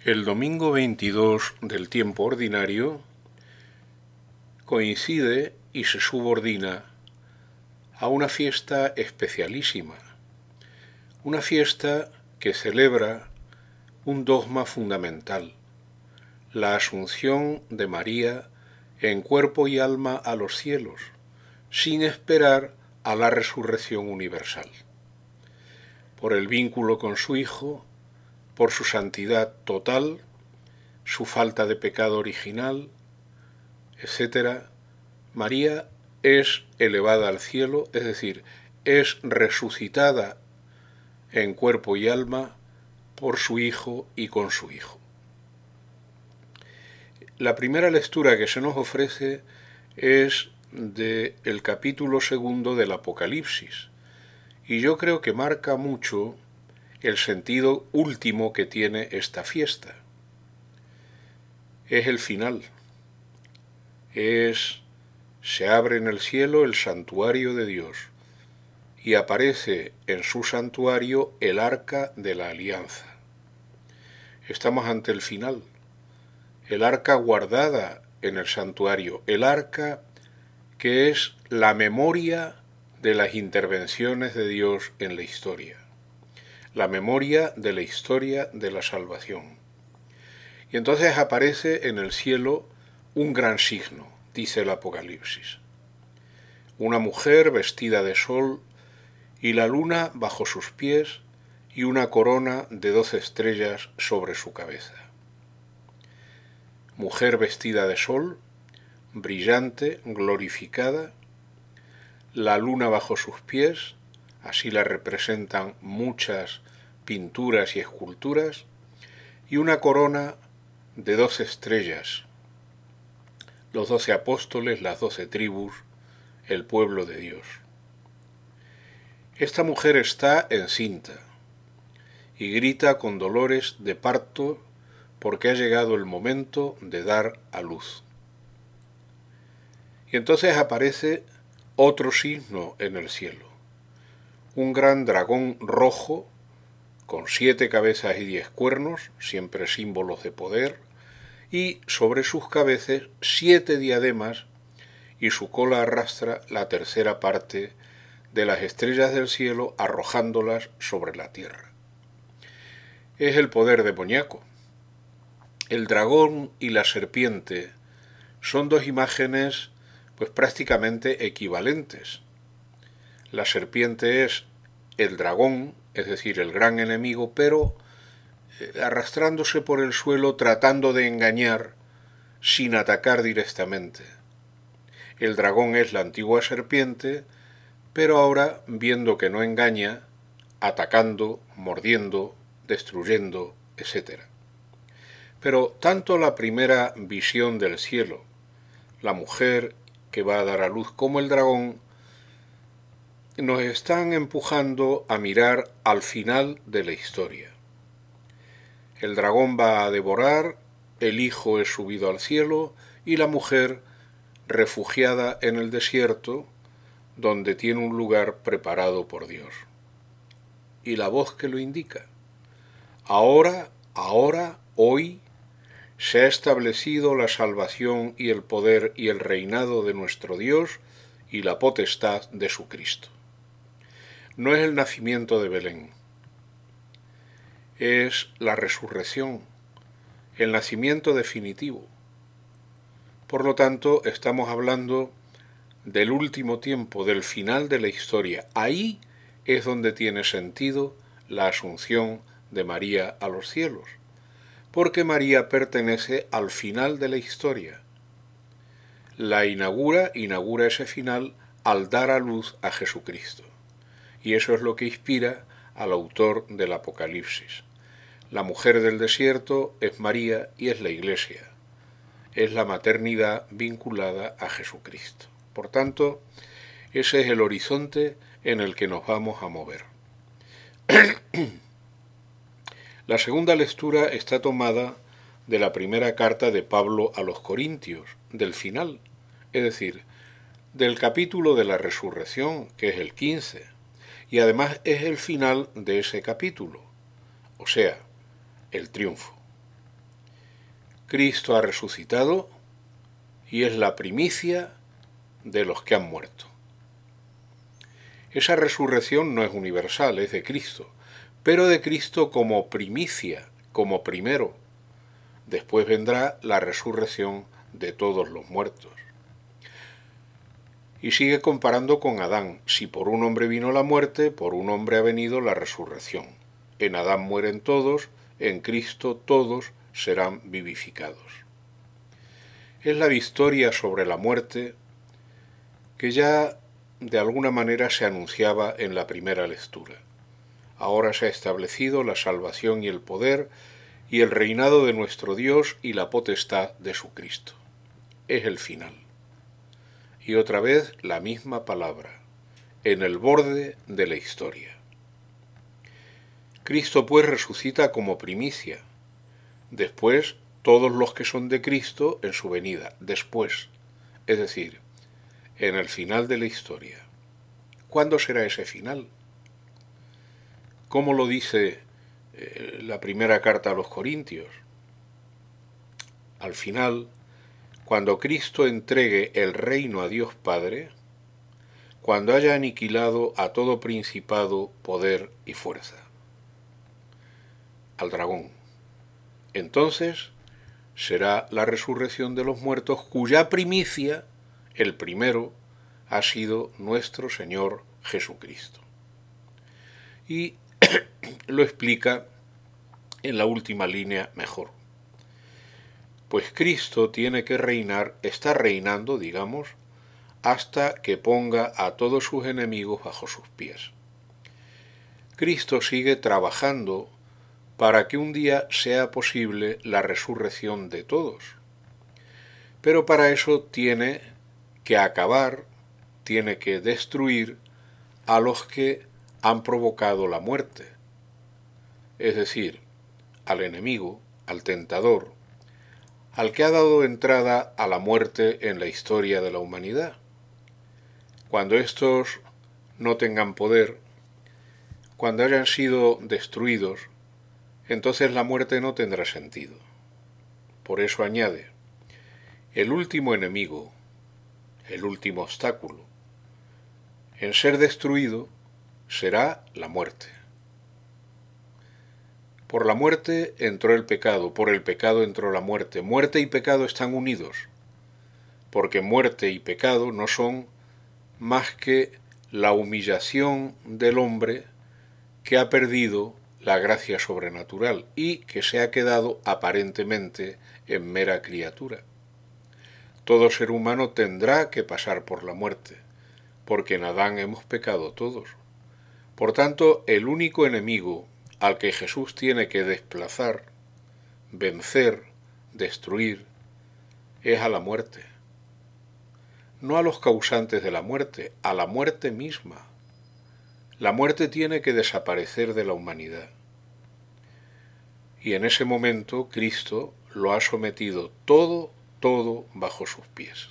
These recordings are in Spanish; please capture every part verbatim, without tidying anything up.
El domingo veintidós del tiempo ordinario coincide y se subordina a una fiesta especialísima, una fiesta que celebra un dogma fundamental, la asunción de María en cuerpo y alma a los cielos, sin esperar a la resurrección universal. Por el vínculo con su Hijo, por su santidad total, su falta de pecado original, etcétera, María es elevada al cielo, es decir, es resucitada en cuerpo y alma por su Hijo y con su Hijo. La primera lectura que se nos ofrece es del capítulo segundo del Apocalipsis, y yo creo que marca mucho el sentido último que tiene esta fiesta. Es el final. Es, se abre en el cielo el santuario de Dios y aparece en su santuario el arca de la alianza. Estamos ante el final. El arca guardada en el santuario, el arca que es la memoria de las intervenciones de Dios en la historia. La memoria de la historia de la salvación. Y entonces aparece en el cielo un gran signo, dice el Apocalipsis. Una mujer vestida de sol y la luna bajo sus pies y una corona de doce estrellas sobre su cabeza. Mujer vestida de sol, brillante, glorificada, la luna bajo sus pies, así la representan muchas pinturas y esculturas, y una corona de doce estrellas, los doce apóstoles, las doce tribus, el pueblo de Dios. Esta mujer está encinta y grita con dolores de parto porque ha llegado el momento de dar a luz. Y entonces aparece otro signo en el cielo. Un gran dragón rojo, con siete cabezas y diez cuernos, siempre símbolos de poder, y sobre sus cabezas siete diademas, y su cola arrastra la tercera parte de las estrellas del cielo, arrojándolas sobre la tierra. Es el poder demoníaco. El dragón y la serpiente son dos imágenes pues prácticamente equivalentes. La serpiente es el dragón, es decir, el gran enemigo, pero eh, arrastrándose por el suelo tratando de engañar sin atacar directamente. El dragón es la antigua serpiente, pero ahora, viendo que no engaña, atacando, mordiendo, destruyendo, etcétera. Pero tanto la primera visión del cielo, la mujer que va a dar a luz, como el dragón, nos están empujando a mirar al final de la historia. El dragón va a devorar, el hijo es subido al cielo y la mujer refugiada en el desierto, donde tiene un lugar preparado por Dios. Y la voz que lo indica. Ahora, ahora, hoy, se ha establecido la salvación y el poder y el reinado de nuestro Dios y la potestad de su Cristo. No es el nacimiento de Belén, es la resurrección, el nacimiento definitivo. Por lo tanto, estamos hablando del último tiempo, del final de la historia. Ahí es donde tiene sentido la asunción de María a los cielos, porque María pertenece al final de la historia. La inaugura, inaugura ese final al dar a luz a Jesucristo. Y eso es lo que inspira al autor del Apocalipsis. La mujer del desierto es María y es la Iglesia. Es la maternidad vinculada a Jesucristo. Por tanto, ese es el horizonte en el que nos vamos a mover. La segunda lectura está tomada de la primera carta de Pablo a los Corintios, del final, es decir, del capítulo de la resurrección, que es el quince, y además es el final de ese capítulo, o sea, el triunfo. Cristo ha resucitado y es la primicia de los que han muerto. Esa resurrección no es universal, es de Cristo, pero de Cristo como primicia, como primero. Después vendrá la resurrección de todos los muertos. Y sigue comparando con Adán. Si por un hombre vino la muerte, por un hombre ha venido la resurrección. En Adán mueren todos, en Cristo todos serán vivificados. Es la victoria sobre la muerte que ya de alguna manera se anunciaba en la primera lectura. Ahora se ha establecido la salvación y el poder y el reinado de nuestro Dios y la potestad de su Cristo. Es el final. Y otra vez la misma palabra, en el borde de la historia. Cristo pues resucita como primicia. Después todos los que son de Cristo en su venida. Después, es decir, en el final de la historia. ¿Cuándo será ese final? ¿Cómo lo dice eh, la primera carta a los Corintios? Al final, cuando Cristo entregue el reino a Dios Padre, cuando haya aniquilado a todo principado, poder y fuerza, al dragón. Entonces será la resurrección de los muertos, cuya primicia, el primero, ha sido nuestro Señor Jesucristo. Y lo explica en la última línea mejor. Pues Cristo tiene que reinar, está reinando, digamos, hasta que ponga a todos sus enemigos bajo sus pies. Cristo sigue trabajando para que un día sea posible la resurrección de todos. Pero para eso tiene que acabar, tiene que destruir a los que han provocado la muerte. Es decir, al enemigo, al tentador, al que ha dado entrada a la muerte en la historia de la humanidad. Cuando estos no tengan poder, cuando hayan sido destruidos, entonces la muerte no tendrá sentido. Por eso añade, el último enemigo, el último obstáculo, en ser destruido será la muerte. Por la muerte entró el pecado, por el pecado entró la muerte. Muerte y pecado están unidos, porque muerte y pecado no son más que la humillación del hombre que ha perdido la gracia sobrenatural y que se ha quedado aparentemente en mera criatura. Todo ser humano tendrá que pasar por la muerte, porque en Adán hemos pecado todos. Por tanto, el único enemigo al que Jesús tiene que desplazar, vencer, destruir, es a la muerte. No a los causantes de la muerte, a la muerte misma. La muerte tiene que desaparecer de la humanidad. Y en ese momento Cristo lo ha sometido todo, todo bajo sus pies.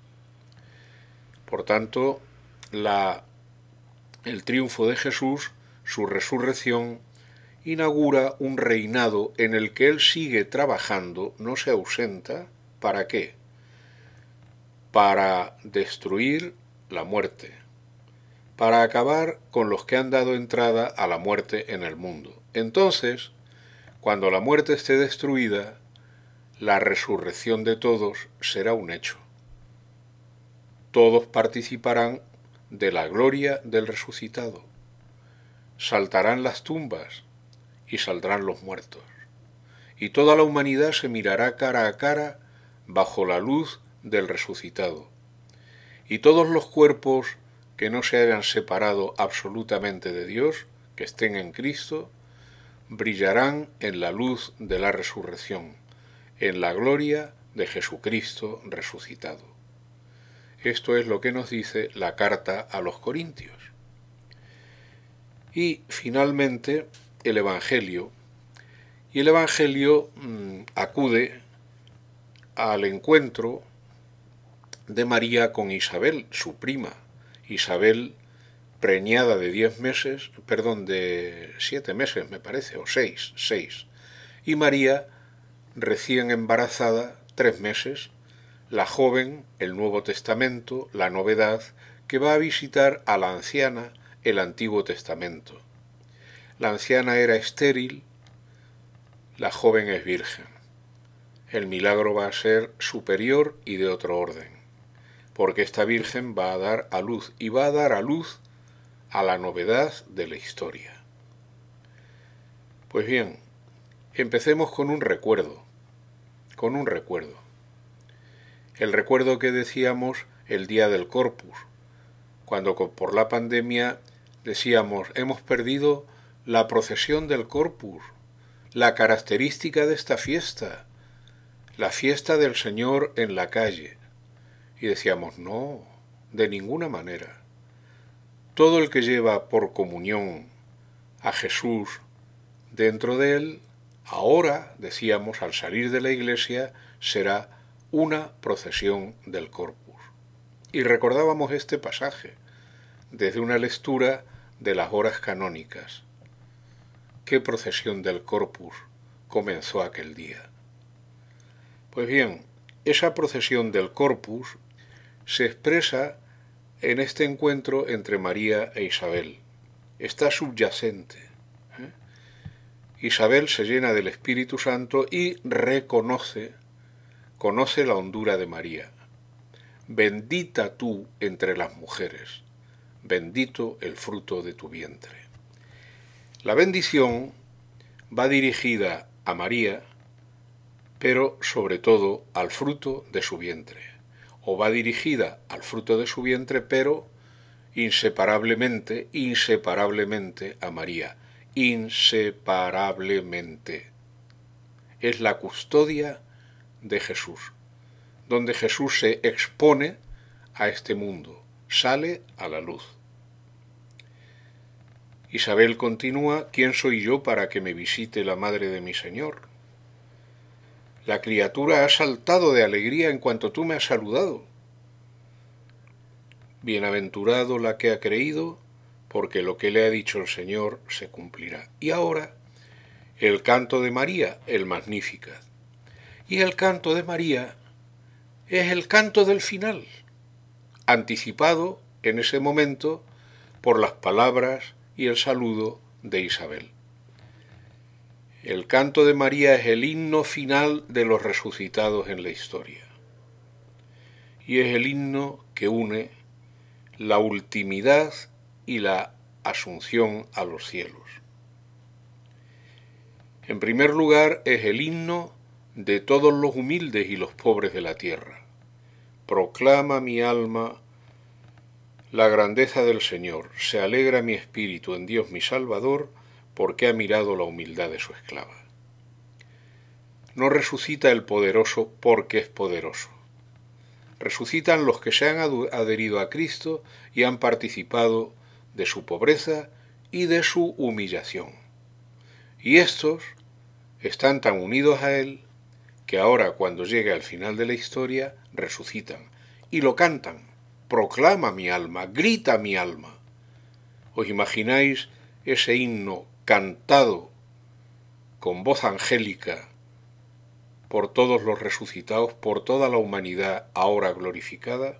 Por tanto, la, el triunfo de Jesús, su resurrección, inaugura un reinado en el que Él sigue trabajando, no se ausenta. ¿Para qué? Para destruir la muerte, para acabar con los que han dado entrada a la muerte en el mundo. Entonces, cuando la muerte esté destruida, la resurrección de todos será un hecho. Todos participarán de la gloria del resucitado. Saltarán las tumbas y saldrán los muertos. Y toda la humanidad se mirará cara a cara bajo la luz del resucitado. Y todos los cuerpos que no se hayan separado absolutamente de Dios, que estén en Cristo, brillarán en la luz de la resurrección, en la gloria de Jesucristo resucitado. Esto es lo que nos dice la carta a los Corintios. Y finalmente el Evangelio. Y el Evangelio mmm, acude al encuentro de María con Isabel, su prima. Isabel, preñada de diez meses, perdón, de siete meses me parece, o seis, seis. Y María recién embarazada, tres meses, la joven, el Nuevo Testamento, la novedad, que va a visitar a la anciana, el Antiguo Testamento. La anciana era estéril, la joven es virgen. El milagro va a ser superior y de otro orden, porque esta virgen va a dar a luz, y va a dar a luz a la novedad de la historia. Pues bien, empecemos con un recuerdo, con un recuerdo. El recuerdo que decíamos el día del Corpus, cuando por la pandemia decíamos, hemos perdido la procesión del Corpus, la característica de esta fiesta, la fiesta del Señor en la calle. Y decíamos, no, de ninguna manera. Todo el que lleva por comunión a Jesús dentro de él, ahora, decíamos, al salir de la iglesia, será una procesión del Corpus. Y recordábamos este pasaje desde una lectura de las horas canónicas. ¿Qué procesión del Corpus comenzó aquel día? Pues bien, esa procesión del Corpus se expresa en este encuentro entre María e Isabel. Está subyacente. ¿eh? Isabel se llena del Espíritu Santo y reconoce, conoce la hondura de María. Bendita tú entre las mujeres, bendito el fruto de tu vientre. La bendición va dirigida a María, pero sobre todo al fruto de su vientre. O va dirigida al fruto de su vientre, pero inseparablemente, inseparablemente a María. Inseparablemente. Es la custodia de Jesús, donde Jesús se expone a este mundo, sale a la luz. Isabel continúa, ¿quién soy yo para que me visite la madre de mi Señor? La criatura ha saltado de alegría en cuanto tú me has saludado. Bienaventurado la que ha creído, porque lo que le ha dicho el Señor se cumplirá. Y ahora, el canto de María, el Magnificat. Y el canto de María es el canto del final, anticipado en ese momento por las palabras y el saludo de Isabel. El canto de María es el himno final de los resucitados en la historia. Y es el himno que une la ultimidad y la asunción a los cielos. En primer lugar, es el himno de todos los humildes y los pobres de la tierra. Proclama mi alma la grandeza del Señor, se alegra mi espíritu en Dios mi Salvador, porque ha mirado la humildad de su esclava. No resucita el poderoso porque es poderoso. Resucitan los que se han adherido a Cristo y han participado de su pobreza y de su humillación. Y estos están tan unidos a Él que ahora, cuando llegue al final de la historia, resucitan y lo cantan. Proclama mi alma, grita mi alma. ¿Os imagináis ese himno cantado con voz angélica por todos los resucitados, por toda la humanidad ahora glorificada?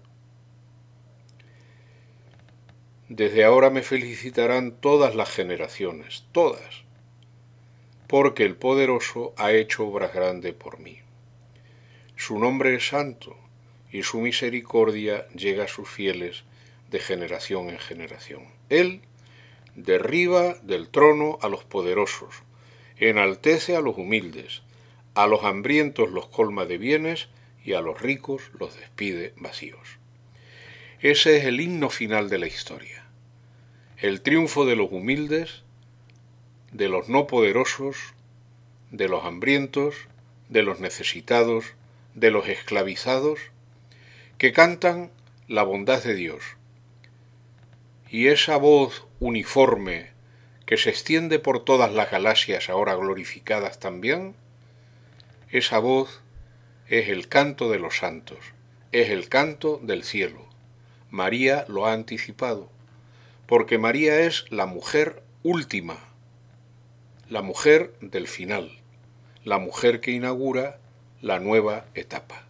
Desde ahora me felicitarán todas las generaciones, todas, porque el poderoso ha hecho obras grandes por mí. Su nombre es santo, y su misericordia llega a sus fieles de generación en generación. Él derriba del trono a los poderosos, enaltece a los humildes, a los hambrientos los colma de bienes y a los ricos los despide vacíos. Ese es el himno final de la historia. El triunfo de los humildes, de los no poderosos, de los hambrientos, de los necesitados, de los esclavizados, que cantan la bondad de Dios. Y esa voz uniforme que se extiende por todas las galaxias ahora glorificadas también, esa voz es el canto de los santos, es el canto del cielo. María lo ha anticipado, porque María es la mujer última, la mujer del final, la mujer que inaugura la nueva etapa.